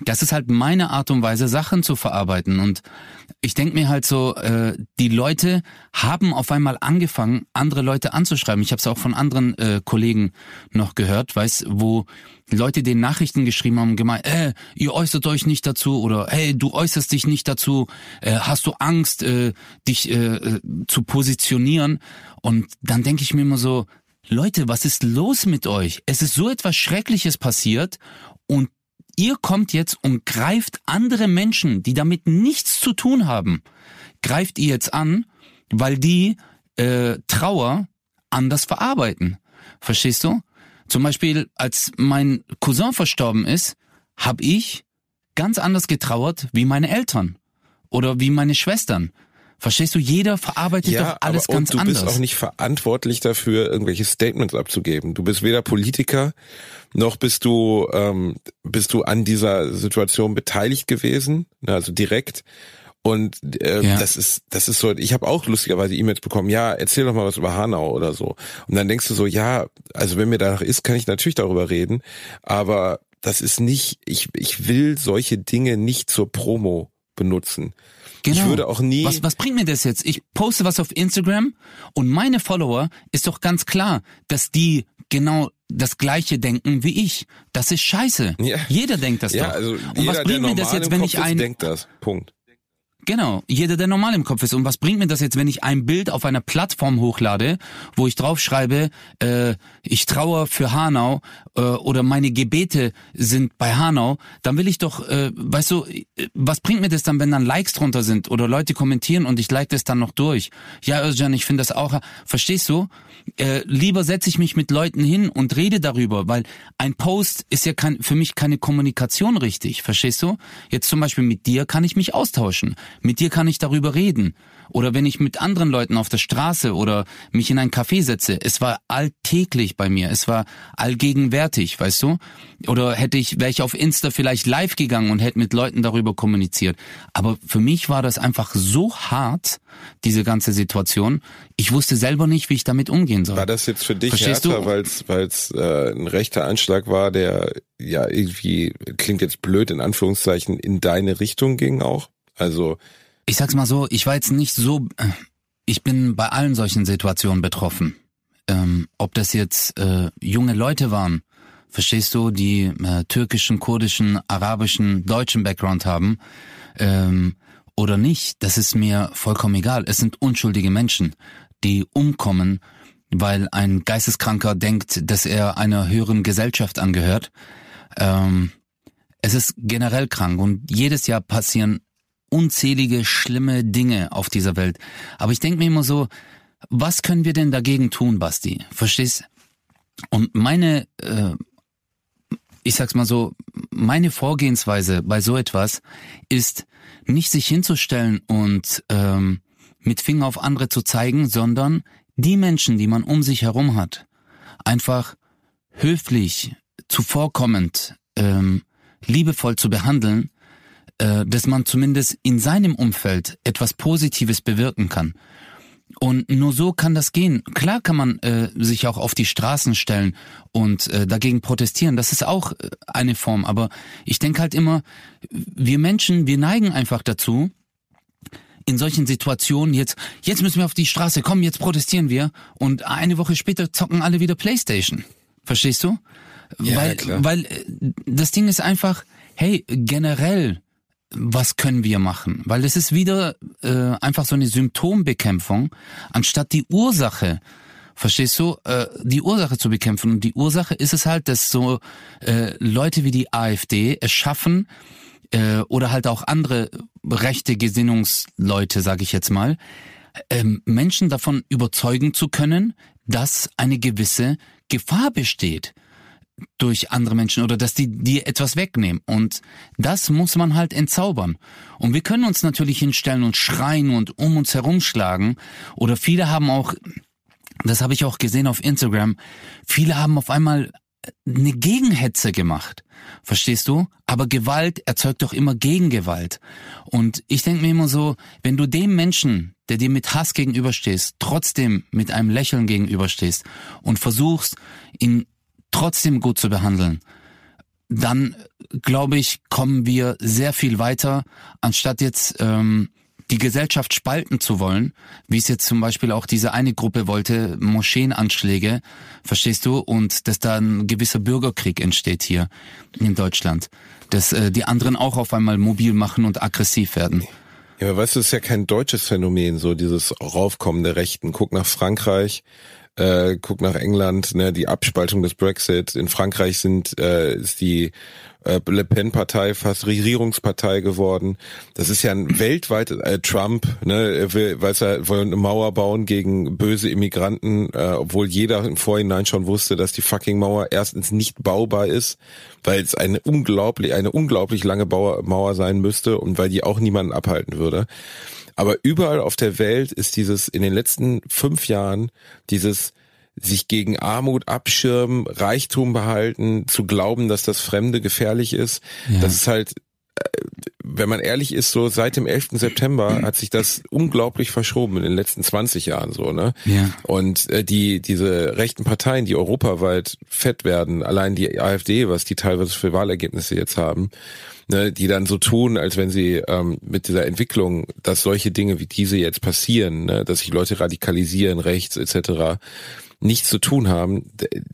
das ist halt meine Art und Weise, Sachen zu verarbeiten. Und ich denke mir halt so, äh, die Leute haben auf einmal angefangen, andere Leute anzuschreiben. Ich habe es auch von anderen äh, Kollegen noch gehört, weißt, wo Leute den Nachrichten geschrieben haben, gemeint, äh, ihr äußert euch nicht dazu oder hey, du äußerst dich nicht dazu, äh, hast du Angst, äh, dich äh, zu positionieren? Und dann denke ich mir immer so, Leute, was ist los mit euch? Es ist so etwas Schreckliches passiert und ihr kommt jetzt und greift andere Menschen, die damit nichts zu tun haben, greift ihr jetzt an, weil die äh, Trauer anders verarbeiten. Verstehst du? Zum Beispiel, als mein Cousin verstorben ist, habe ich ganz anders getrauert wie meine Eltern oder wie meine Schwestern. Verstehst du? Jeder verarbeitet ja, doch alles aber, ganz und du anders. bist auch nicht verantwortlich dafür, irgendwelche Statements abzugeben. Du bist weder Politiker, noch bist du ähm, bist du an dieser Situation beteiligt gewesen, also direkt. Und äh, ja. das ist das ist so. Ich habe auch lustigerweise E-Mails bekommen. Ja, erzähl doch mal was über Hanau oder so. Und dann denkst du so, ja, also wenn mir danach ist, kann ich natürlich darüber reden. Aber das ist nicht. Ich ich will solche Dinge nicht zur Promo benutzen. Genau. Ich würde auch nie. Was, was bringt mir das jetzt? Ich poste was auf Instagram und meine Follower ist doch ganz klar, dass die genau das Gleiche denken wie ich. Das ist scheiße. Ja. Jeder denkt das ja, doch. Also und jeder, was bringt mir das jetzt, wenn ich ein denkt das. Punkt. Genau, jeder, der normal im Kopf ist. Und was bringt mir das jetzt, wenn ich ein Bild auf einer Plattform hochlade, wo ich draufschreibe, äh, ich trauere für Hanau äh, oder meine Gebete sind bei Hanau, dann will ich doch, äh, weißt du, was bringt mir das dann, wenn dann Likes drunter sind oder Leute kommentieren und ich like das dann noch durch? Ja, Özcan, ich finde das auch, verstehst du? Äh, lieber setze ich mich mit Leuten hin und rede darüber, weil ein Post ist ja kein, für mich keine Kommunikation richtig, verstehst du? Jetzt zum Beispiel mit dir kann ich mich austauschen. Mit dir kann ich darüber reden. Oder wenn ich mit anderen Leuten auf der Straße oder mich in ein Café setze. Es war alltäglich bei mir. Es war allgegenwärtig, weißt du? Oder hätte ich, wäre ich auf Insta vielleicht live gegangen und hätte mit Leuten darüber kommuniziert. Aber für mich war das einfach so hart, diese ganze Situation. Ich wusste selber nicht, wie ich damit umgehen soll. War das jetzt für dich Verstehst härter, weil es weil es äh, ein rechter Anschlag war, der ja irgendwie, klingt jetzt blöd, in Anführungszeichen, in deine Richtung ging auch? Also ich sag's mal so, ich war jetzt nicht so, ich bin bei allen solchen Situationen betroffen. Ähm, ob das jetzt äh, junge Leute waren, verstehst du, die äh, türkischen, kurdischen, arabischen, deutschen Background haben ähm, oder nicht, das ist mir vollkommen egal. Es sind unschuldige Menschen, die umkommen, weil ein Geisteskranker denkt, dass er einer höheren Gesellschaft angehört. Ähm, es ist generell krank und jedes Jahr passieren unzählige schlimme Dinge auf dieser Welt. Aber ich denke mir immer so, was können wir denn dagegen tun, Basti? Verstehst? Und meine, äh, ich sag's mal so, meine Vorgehensweise bei so etwas ist, nicht sich hinzustellen und ähm, mit Finger auf andere zu zeigen, sondern die Menschen, die man um sich herum hat, einfach höflich, zuvorkommend, ähm, liebevoll zu behandeln, dass man zumindest in seinem Umfeld etwas Positives bewirken kann. Und nur so kann das gehen. Klar kann man äh, sich auch auf die Straßen stellen und äh, dagegen protestieren. Das ist auch äh, eine Form. Aber ich denke halt immer, wir Menschen, wir neigen einfach dazu, in solchen Situationen jetzt, jetzt müssen wir auf die Straße, komm, jetzt protestieren wir. Und eine Woche später zocken alle wieder PlayStation. Verstehst du? Ja, weil, klar. weil das Ding ist einfach, hey, generell, was können wir machen? Weil es ist wieder äh, einfach so eine Symptombekämpfung, anstatt die Ursache, verstehst du, äh, die Ursache zu bekämpfen. Und die Ursache ist es halt, dass so äh, Leute wie die AfD es schaffen, äh, oder halt auch andere rechte Gesinnungsleute, sage ich jetzt mal, äh, Menschen davon überzeugen zu können, dass eine gewisse Gefahr besteht durch andere Menschen oder dass die dir etwas wegnehmen. Und das muss man halt entzaubern. Und wir können uns natürlich hinstellen und schreien und um uns herumschlagen. Oder viele haben auch, das habe ich auch gesehen auf Instagram, viele haben auf einmal eine Gegenhetze gemacht. Verstehst du? Aber Gewalt erzeugt doch immer Gegengewalt. Und ich denke mir immer so, wenn du dem Menschen, der dir mit Hass gegenüberstehst, trotzdem mit einem Lächeln gegenüberstehst und versuchst, ihn trotzdem gut zu behandeln, dann, glaube ich, kommen wir sehr viel weiter, anstatt jetzt ähm, die Gesellschaft spalten zu wollen, wie es jetzt zum Beispiel auch diese eine Gruppe wollte, Moscheenanschläge, verstehst du, und dass da ein gewisser Bürgerkrieg entsteht hier in Deutschland, dass äh, die anderen auch auf einmal mobil machen und aggressiv werden. Ja, aber weißt du, das ist ja kein deutsches Phänomen, so dieses Raufkommen der Rechten. Guck nach Frankreich, äh, guck nach England, ne, die Abspaltung des Brexit. In Frankreich sind äh, ist die äh, Le Pen-Partei fast Regierungspartei geworden. Das ist ja ein weltweit äh, Trump, ne, will, weiß er, will eine Mauer bauen gegen böse Immigranten, äh, obwohl jeder im Vorhinein schon wusste, dass die fucking Mauer erstens nicht baubar ist, weil es eine unglaublich eine unglaublich lange Bauer, Mauer sein müsste und weil die auch niemanden abhalten würde. Aber überall auf der Welt ist dieses in den letzten fünf Jahren dieses sich gegen Armut abschirmen, Reichtum behalten, zu glauben, dass das Fremde gefährlich ist. Ja. Das ist halt, wenn man ehrlich ist, so seit dem elften September hat sich das unglaublich verschoben in den letzten zwanzig Jahren so, ne? Ja. Und äh, die diese rechten Parteien, die europaweit fett werden, allein die AfD, was die teilweise für Wahlergebnisse jetzt haben, ne, die dann so tun, als wenn sie ähm, mit dieser Entwicklung, dass solche Dinge wie diese jetzt passieren, ne, dass sich Leute radikalisieren, rechts et cetera, nichts zu tun haben.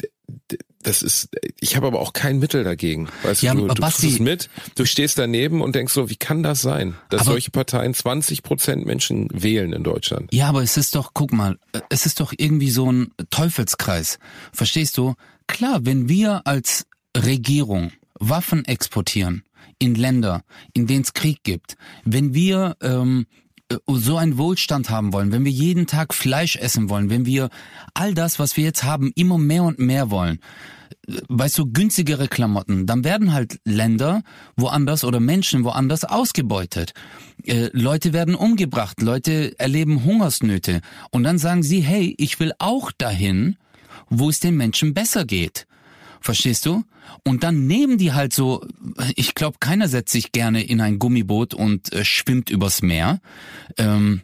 Das ist, ich habe aber auch kein Mittel dagegen. Weißt ja, du, du Basti, tust es mit, du stehst daneben und denkst so, wie kann das sein, dass aber, solche Parteien zwanzig Prozent Menschen wählen in Deutschland? Ja, aber es ist doch, guck mal, es ist doch irgendwie so ein Teufelskreis. Verstehst du? Klar, wenn wir als Regierung Waffen exportieren in Länder, in denen es Krieg gibt, wenn wir ähm, so einen Wohlstand haben wollen, wenn wir jeden Tag Fleisch essen wollen, wenn wir all das, was wir jetzt haben, immer mehr und mehr wollen, weißt du, günstigere Klamotten, dann werden halt Länder woanders oder Menschen woanders ausgebeutet. Äh, Leute werden umgebracht, Leute erleben Hungersnöte und dann sagen sie, hey, ich will auch dahin, wo es den Menschen besser geht. Verstehst du? Und dann nehmen die halt so, ich glaube, keiner setzt sich gerne in ein Gummiboot und äh, schwimmt übers Meer ähm,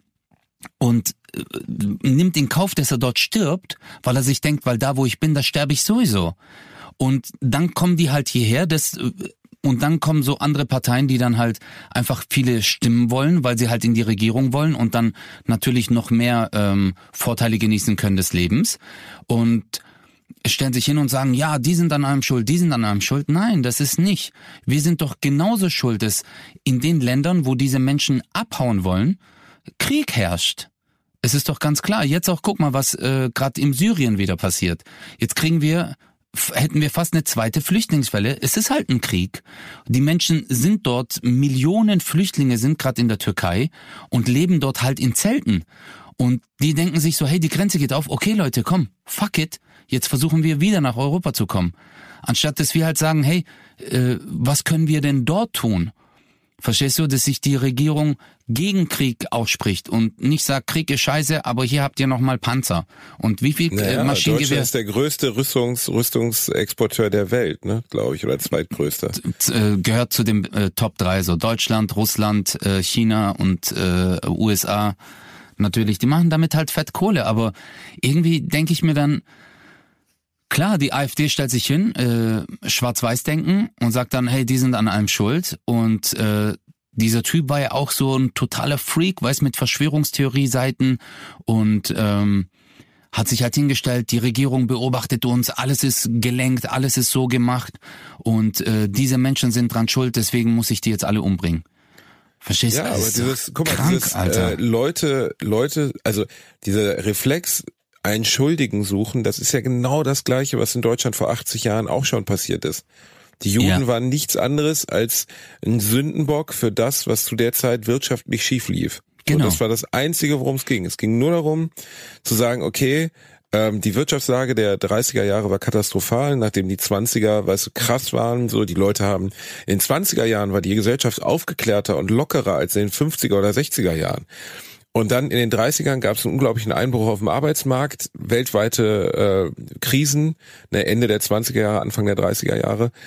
und äh, nimmt in Kauf, dass er dort stirbt, weil er sich denkt, weil da, wo ich bin, da sterbe ich sowieso. Und dann kommen die halt hierher, das und dann kommen so andere Parteien, die dann halt einfach viele Stimmen wollen, weil sie halt in die Regierung wollen und dann natürlich noch mehr ähm, Vorteile genießen können des Lebens und stellen sich hin und sagen, ja, die sind an allem schuld, die sind an allem schuld. Nein, das ist nicht. Wir sind doch genauso schuld, dass in den Ländern, wo diese Menschen abhauen wollen, Krieg herrscht. Es ist doch ganz klar. Jetzt auch, guck mal, was äh, gerade in Syrien wieder passiert. Jetzt kriegen wir, hätten wir fast eine zweite Flüchtlingswelle. Es ist halt ein Krieg. Die Menschen sind dort, Millionen Flüchtlinge sind gerade in der Türkei und leben dort halt in Zelten. Und die denken sich so, hey, die Grenze geht auf, okay Leute, komm, fuck it. Jetzt versuchen wir wieder nach Europa zu kommen. Anstatt dass wir halt sagen, hey, äh, was können wir denn dort tun? Verstehst du, dass sich die Regierung gegen Krieg ausspricht und nicht sagt, Krieg ist scheiße, aber hier habt ihr nochmal Panzer. Und wie viel naja, äh, Maschinengewehr... Deutschland ist der größte Rüstungs, Rüstungsexporteur der Welt, ne, glaube ich, oder zweitgrößter. Äh, gehört zu den äh, Top drei, so Deutschland, Russland, äh, China und äh, U S A. Natürlich, die machen damit halt fett Kohle, aber irgendwie denke ich mir dann, klar, die AfD stellt sich hin, äh, Schwarz-Weiß-Denken und sagt dann, hey, die sind an allem schuld. Und äh, dieser Typ war ja auch so ein totaler Freak, weiß mit Verschwörungstheorie-Seiten und ähm, hat sich halt hingestellt, die Regierung beobachtet uns, alles ist gelenkt, alles ist so gemacht und äh, diese Menschen sind dran schuld, deswegen muss ich die jetzt alle umbringen. Verstehst du? Ja, aber dieses, guck mal, krank, dieses äh, Leute, Leute, also dieser Reflex, einen Schuldigen suchen, das ist ja genau das Gleiche, was in Deutschland vor achtzig Jahren auch schon passiert ist. Die Juden ja. waren nichts anderes als ein Sündenbock für das, was zu der Zeit wirtschaftlich schief lief. Genau. Und das war das Einzige, worum es ging. Es ging nur darum, zu sagen, okay, ähm, die Wirtschaftslage der dreißiger Jahre war katastrophal, nachdem die zwanziger, weißt du, krass waren. So, die Leute haben, in den zwanziger Jahren war die Gesellschaft aufgeklärter und lockerer als in den fünfziger oder sechziger Jahren. Und dann in den dreißigern gab es einen unglaublichen Einbruch auf dem Arbeitsmarkt, weltweite äh, Krisen, ne, Ende der zwanziger Jahre, Anfang der dreißiger Jahre.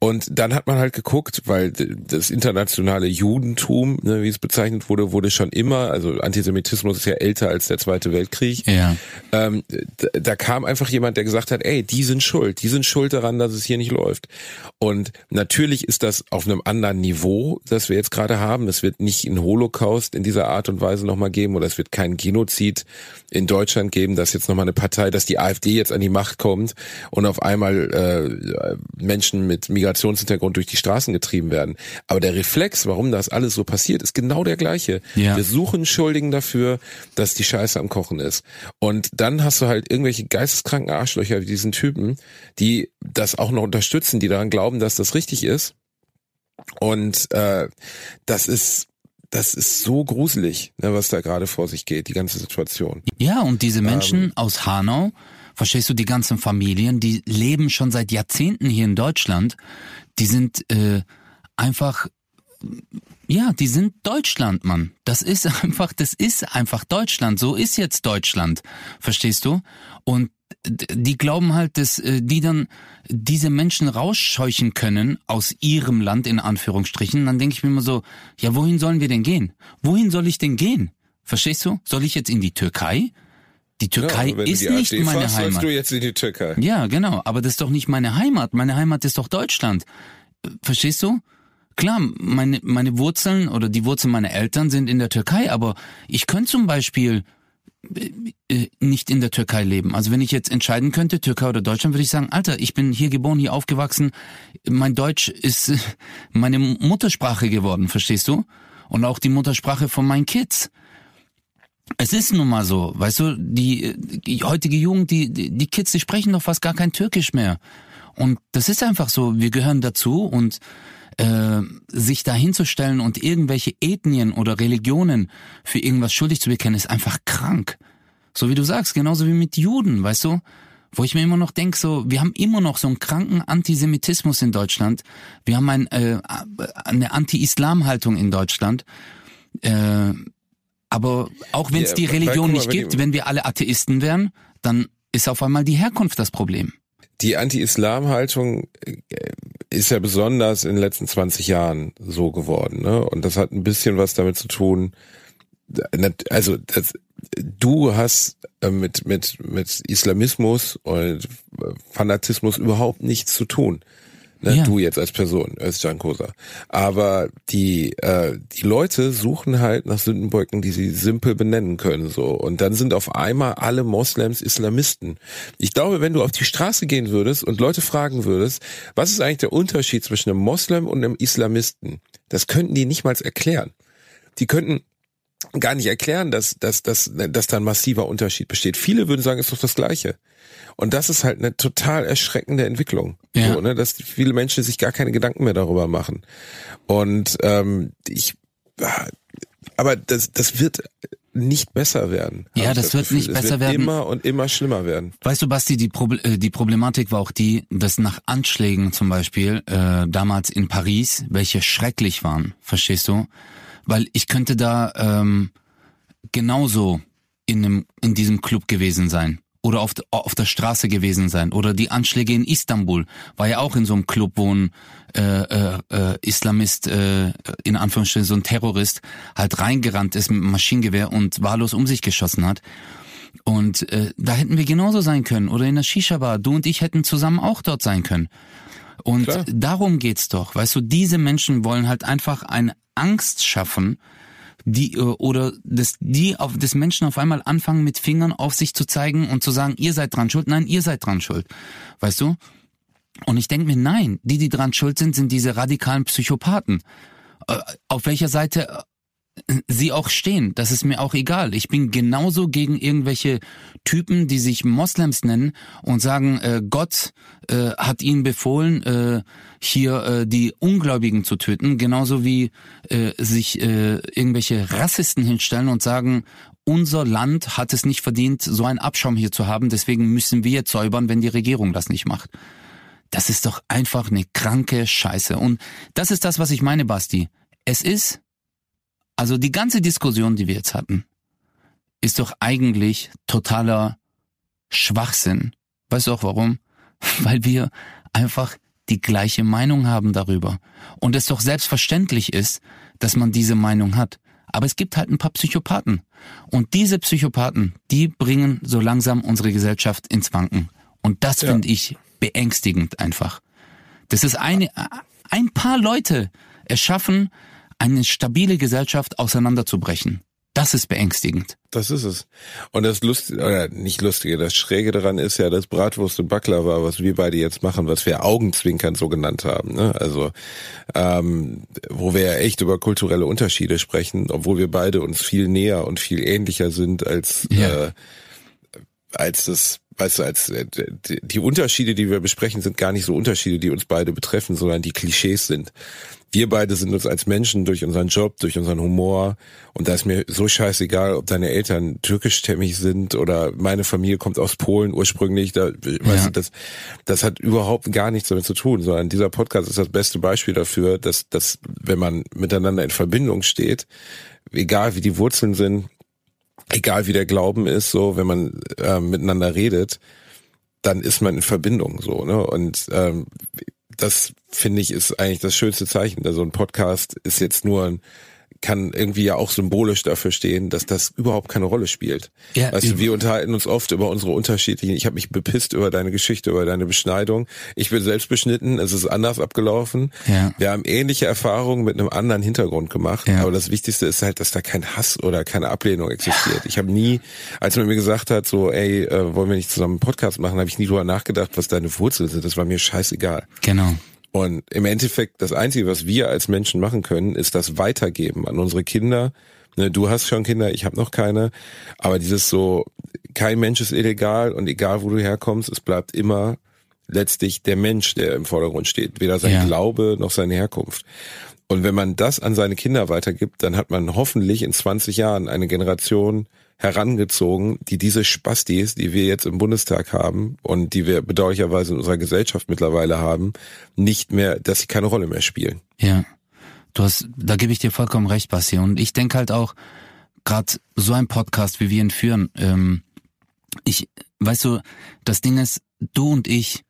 Und dann hat man halt geguckt, weil das internationale Judentum, ne, wie es bezeichnet wurde, wurde schon immer, also Antisemitismus ist ja älter als der Zweite Weltkrieg. Ja. Ähm, da, da kam einfach jemand, der gesagt hat, ey, die sind schuld, die sind schuld daran, dass es hier nicht läuft. Und natürlich ist das auf einem anderen Niveau, das wir jetzt gerade haben. Es wird nicht einen Holocaust in dieser Art und Weise nochmal geben oder es wird keinen Genozid in Deutschland geben, dass jetzt nochmal eine Partei, dass die AfD jetzt an die Macht kommt und auf einmal äh, Menschen mit Migrationshintergrund durch die Straßen getrieben werden. Aber der Reflex, warum das alles so passiert, ist genau der gleiche. Ja. Wir suchen Schuldigen dafür, dass die Scheiße am Kochen ist. Und dann hast du halt irgendwelche geisteskranken Arschlöcher wie diesen Typen, die das auch noch unterstützen, die daran glauben, dass das richtig ist. Und äh, das ist das ist so gruselig, ne, was da gerade vor sich geht, die ganze Situation. Ja, und diese Menschen Ähm, aus Hanau, verstehst du, die ganzen Familien, die leben schon seit Jahrzehnten hier in Deutschland, die sind äh, einfach, ja, die sind Deutschland, Mann. Das ist einfach, das ist einfach Deutschland. So ist jetzt Deutschland, verstehst du? Und die glauben halt, dass äh, die dann diese Menschen rausscheuchen können aus ihrem Land, in Anführungsstrichen. Dann denke ich mir immer so, ja, wohin sollen wir denn gehen? Wohin soll ich denn gehen? Verstehst du? Soll ich jetzt in die Türkei? Die Türkei ja, wenn ist du die nicht AfD meine fährst, Heimat. sollst du jetzt in die Türkei. Ja, genau, aber das ist doch nicht meine Heimat. Meine Heimat ist doch Deutschland. Verstehst du? Klar, meine meine Wurzeln oder die Wurzeln meiner Eltern sind in der Türkei, aber ich könnte zum Beispiel äh, nicht in der Türkei leben. Also wenn ich jetzt entscheiden könnte, Türkei oder Deutschland, würde ich sagen, Alter, ich bin hier geboren, hier aufgewachsen, mein Deutsch ist äh, meine Muttersprache geworden, verstehst du? Und auch die Muttersprache von meinen Kids. Es ist nun mal so, weißt du, die, die heutige Jugend, die, die die Kids, die sprechen doch fast gar kein Türkisch mehr. Und das ist einfach so, wir gehören dazu und äh, sich da hinzustellen und irgendwelche Ethnien oder Religionen für irgendwas schuldig zu bekennen, ist einfach krank. So wie du sagst, genauso wie mit Juden, weißt du? Wo ich mir immer noch denke, so, wir haben immer noch so einen kranken Antisemitismus in Deutschland. Wir haben ein, äh, eine Anti-Islam-Haltung in Deutschland. Äh, aber auch wenn es Ja, die weil- Religion guck mal, nicht wenn gibt, die- wenn wir alle Atheisten wären, dann ist auf einmal die Herkunft das Problem. Die Anti-Islam-Haltung äh, ist ja besonders in den letzten zwanzig Jahren so geworden, ne? Und das hat ein bisschen was damit zu tun. Also das, du hast äh, mit mit mit Islamismus und Fanatismus überhaupt nichts zu tun. Ne, Ja. Du jetzt als Person, Özcan Kosa. Aber die äh, die Leute suchen halt nach Sündenböcken, die sie simpel benennen können, so. Und dann sind auf einmal alle Moslems Islamisten. Ich glaube, wenn du auf die Straße gehen würdest und Leute fragen würdest, was ist eigentlich der Unterschied zwischen einem Moslem und einem Islamisten? Das könnten die nicht mal erklären. Die könnten gar nicht erklären, dass dass dass dass da ein massiver Unterschied besteht. Viele würden sagen, es ist doch das Gleiche. Und das ist halt eine total erschreckende Entwicklung, Ja. so, ne, dass viele Menschen sich gar keine Gedanken mehr darüber machen. Und ähm, ich, aber das das wird nicht besser werden. Ja, habe ich das wird Gefühl. nicht Es besser wird werden. Immer und immer schlimmer werden. Weißt du, Basti, die, Proble- äh, die Problematik war auch die, dass nach Anschlägen zum Beispiel, äh, damals in Paris, welche schrecklich waren, verstehst du? Weil ich könnte da ähm, genauso in, einem, in diesem Club gewesen sein. Oder auf, de, auf der Straße gewesen sein. Oder die Anschläge in Istanbul. War ja auch in so einem Club, wo ein äh, äh, äh, Islamist, äh, in Anführungsstrichen so ein Terrorist, halt reingerannt ist mit einem Maschinengewehr und wahllos um sich geschossen hat. Und äh, da hätten wir genauso sein können. Oder in der Shisha-Bar. Du und ich hätten zusammen auch dort sein können. Und Klar. darum geht's doch. Weißt du, diese Menschen wollen halt einfach eine Angst schaffen, die oder dass die auf des Menschen auf einmal anfangen mit Fingern auf sich zu zeigen und zu sagen, ihr seid dran schuld, nein, ihr seid dran schuld, weißt du? Und ich denke mir, nein, die, die dran schuld sind, sind diese radikalen Psychopathen. Äh, auf welcher Seite sie auch stehen, das ist mir auch egal. Ich bin genauso gegen irgendwelche Typen, die sich Moslems nennen und sagen, äh, Gott äh, hat ihnen befohlen, äh, hier äh, die Ungläubigen zu töten, genauso wie äh, sich äh, irgendwelche Rassisten hinstellen und sagen, unser Land hat es nicht verdient, so einen Abschaum hier zu haben, deswegen müssen wir jetzt säubern, wenn die Regierung das nicht macht. Das ist doch einfach eine kranke Scheiße. Und das ist das, was ich meine, Basti. Es ist Also die ganze Diskussion, die wir jetzt hatten, ist doch eigentlich totaler Schwachsinn. Weißt du auch warum? Weil wir einfach die gleiche Meinung haben darüber. Und es doch selbstverständlich ist, dass man diese Meinung hat. Aber es gibt halt ein paar Psychopathen. Und diese Psychopathen, die bringen so langsam unsere Gesellschaft ins Wanken. Und das ja. finde ich beängstigend einfach. Das ist eine, ein paar Leute erschaffen, eine stabile Gesellschaft auseinanderzubrechen. Das ist beängstigend. Das ist es. Und das Lustige, oder nicht Lustige, das Schräge daran ist ja, dass Bratwurst und Baklava, was wir beide jetzt machen, was wir Augenzwinkern so genannt haben, ne? Also, ähm, wo wir ja echt über kulturelle Unterschiede sprechen, obwohl wir beide uns viel näher und viel ähnlicher sind als, ja. äh, als das, weißt du, als äh, die, die Unterschiede, die wir besprechen, sind gar nicht so Unterschiede, die uns beide betreffen, sondern die Klischees sind. Wir beide sind uns als Menschen durch unseren Job, durch unseren Humor, und da ist mir so scheißegal, ob deine Eltern türkischstämmig sind oder meine Familie kommt aus Polen ursprünglich, da, ja. weißt du, das, das hat überhaupt gar nichts damit zu tun, sondern dieser Podcast ist das beste Beispiel dafür, dass, dass wenn man miteinander in Verbindung steht, egal wie die Wurzeln sind, egal wie der Glauben ist, so, wenn man äh, miteinander redet, dann ist man in Verbindung, so, ne, und ähm, das, finde ich, ist eigentlich das schönste Zeichen. Also ein Podcast ist jetzt nur ein, kann irgendwie ja auch symbolisch dafür stehen, dass das überhaupt keine Rolle spielt. Ja, weißt du, wir unterhalten uns oft über unsere unterschiedlichen, ich habe mich bepisst über deine Geschichte, über deine Beschneidung. Ich bin selbst beschnitten, es ist anders abgelaufen. Ja. Wir haben ähnliche Erfahrungen mit einem anderen Hintergrund gemacht, ja. aber das Wichtigste ist halt, dass da kein Hass oder keine Ablehnung existiert. Ich habe nie, als man mir gesagt hat, so, ey, äh, wollen wir nicht zusammen einen Podcast machen, habe ich nie drüber nachgedacht, was deine Wurzeln sind. Das war mir scheißegal. Genau. Und im Endeffekt, das Einzige, was wir als Menschen machen können, ist das weitergeben an unsere Kinder. Ne, du hast schon Kinder, ich habe noch keine. Aber dieses so, kein Mensch ist illegal und egal, wo du herkommst, es bleibt immer letztlich der Mensch, der im Vordergrund steht. Weder sein ja. Glaube noch seine Herkunft. Und wenn man das an seine Kinder weitergibt, dann hat man hoffentlich in zwanzig Jahren eine Generation herangezogen, die diese Spastis, die wir jetzt im Bundestag haben und die wir bedauerlicherweise in unserer Gesellschaft mittlerweile haben, nicht mehr, dass sie keine Rolle mehr spielen. Ja, du hast, da gebe ich dir vollkommen recht, Basti. Und ich denke halt auch, gerade so ein Podcast, wie wir ihn führen, ähm, ich, weißt du, das Ding ist, du und ich,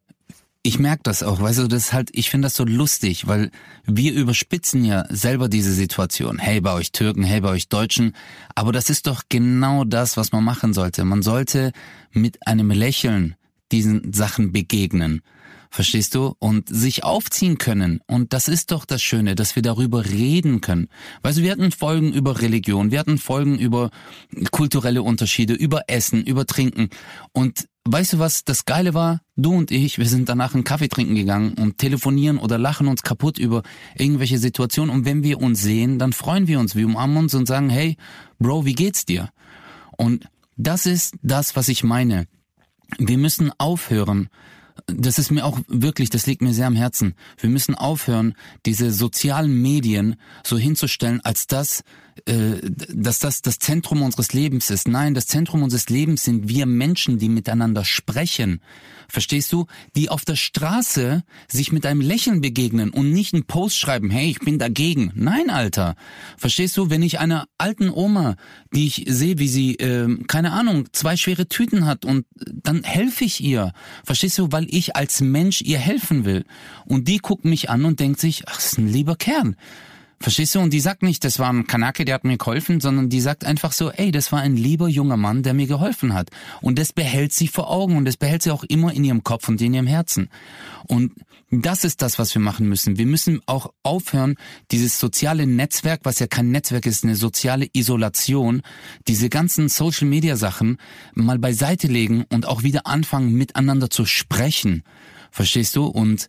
ich merke das auch, weißt du, das ist halt, ich finde das so lustig, weil wir überspitzen ja selber diese Situation. Hey, bei euch Türken, hey, bei euch Deutschen. Aber das ist doch genau das, was man machen sollte. Man sollte mit einem Lächeln diesen Sachen begegnen. Verstehst du? Und sich aufziehen können. Und das ist doch das Schöne, dass wir darüber reden können. Weißt du, wir hatten Folgen über Religion, wir hatten Folgen über kulturelle Unterschiede, über Essen, über Trinken. Und weißt du, was das Geile war? Du und ich, wir sind danach einen Kaffee trinken gegangen und telefonieren oder lachen uns kaputt über irgendwelche Situationen. Und wenn wir uns sehen, dann freuen wir uns, wir umarmen uns und sagen, hey, Bro, wie geht's dir? Und das ist das, was ich meine. Wir müssen aufhören, das ist mir auch wirklich, das liegt mir sehr am Herzen. Wir müssen aufhören, diese sozialen Medien so hinzustellen, als das, äh, dass das das Zentrum unseres Lebens ist. Nein, das Zentrum unseres Lebens sind wir Menschen, die miteinander sprechen. Verstehst du? Die auf der Straße sich mit einem Lächeln begegnen und nicht einen Post schreiben, hey, ich bin dagegen. Nein, Alter. Verstehst du? Wenn ich einer alten Oma, die ich sehe, wie sie, äh, keine Ahnung, zwei schwere Tüten hat und dann helfe ich ihr. Verstehst du? Weil ich als Mensch ihr helfen will. Und die guckt mich an und denkt sich, ach, das ist ein lieber Kerl. Verstehst du? Und die sagt nicht, das war ein Kanake, der hat mir geholfen, sondern die sagt einfach so, ey, das war ein lieber junger Mann, der mir geholfen hat. Und das behält sie vor Augen und das behält sie auch immer in ihrem Kopf und in ihrem Herzen. Und das ist das, was wir machen müssen. Wir müssen auch aufhören, dieses soziale Netzwerk, was ja kein Netzwerk ist, eine soziale Isolation, diese ganzen Social-Media-Sachen mal beiseite legen und auch wieder anfangen, miteinander zu sprechen. Verstehst du? Und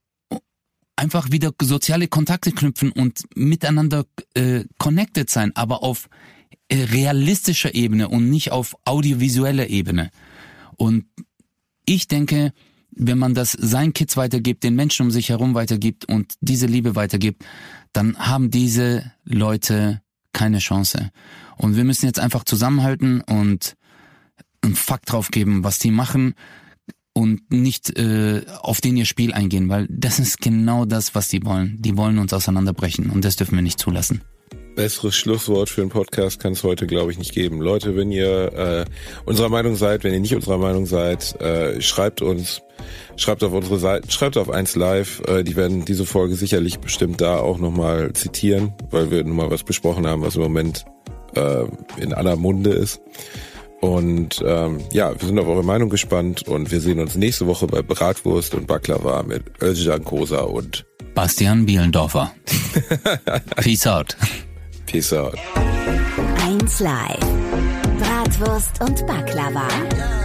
einfach wieder soziale Kontakte knüpfen und miteinander äh, connected sein, aber auf äh, realistischer Ebene und nicht auf audiovisueller Ebene. Und ich denke, wenn man das seinen Kids weitergibt, den Menschen um sich herum weitergibt und diese Liebe weitergibt, dann haben diese Leute keine Chance. Und wir müssen jetzt einfach zusammenhalten und einen Fakt drauf geben, was die machen, und nicht äh, auf den ihr Spiel eingehen, weil das ist genau das, was die wollen. Die wollen uns auseinanderbrechen und das dürfen wir nicht zulassen. Besseres Schlusswort für einen Podcast kann es heute, glaube ich, nicht geben. Leute, wenn ihr äh, unserer Meinung seid, wenn ihr nicht unserer Meinung seid, äh, schreibt uns, schreibt auf unsere Seiten, schreibt auf eins Live. Äh, die werden diese Folge sicherlich bestimmt da auch nochmal zitieren, weil wir nun mal was besprochen haben, was im Moment äh, in aller Munde ist. Und ähm, ja, wir sind auf eure Meinung gespannt und wir sehen uns nächste Woche bei Bratwurst und Baklava mit Özcan Kosa und Bastian Bielendorfer. Peace out. Peace out. eins Live. Bratwurst und Baklava.